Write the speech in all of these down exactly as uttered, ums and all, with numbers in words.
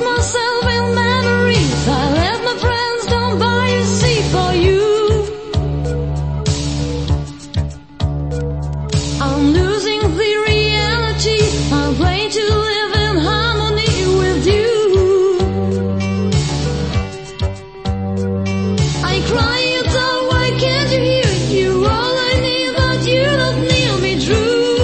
myself in memories. I left my friends down by the sea for you. I'm losing the reality. I'm playing to live in harmony with you. I cry it out, why can't you hear it? You're all I need, but you don't need me true.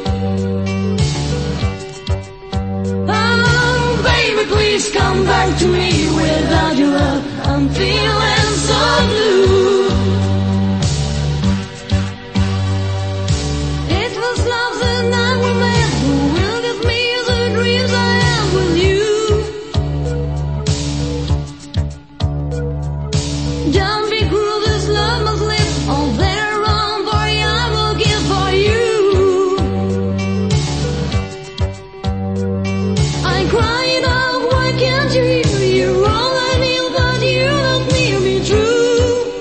Oh, baby, please come back to me. Without your love, I'm feeling so blue. It was love that night we met, who will give me the dreams I have with you. Don't be cruel, this love must live. All there wrong, boy, I will give for you. I cry it out, why can't you hear? You're all I need, but you don't need me true.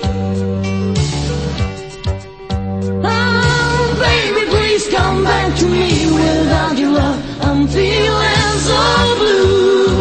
Oh, baby, please come back to me. Without your love, I'm feeling so blue.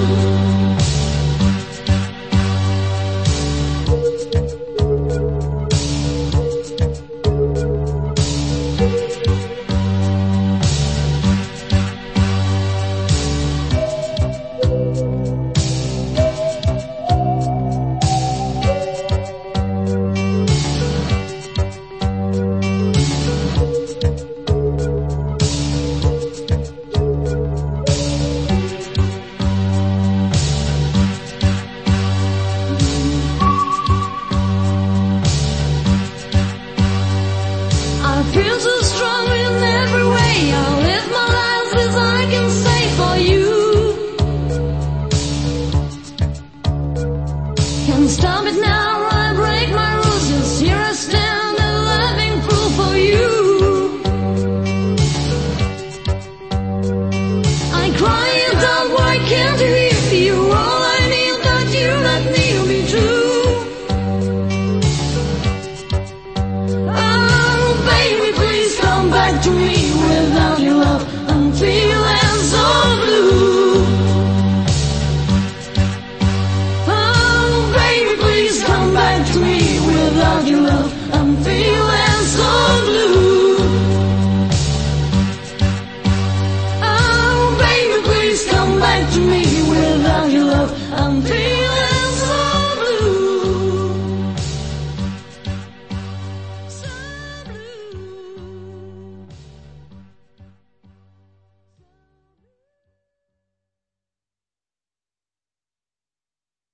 I feel so strong in every way. I'll live my life as I can say for you. Can't stop it now, I break my rules. Just here I stand, a living proof for you. I cry it out, why can't you hear?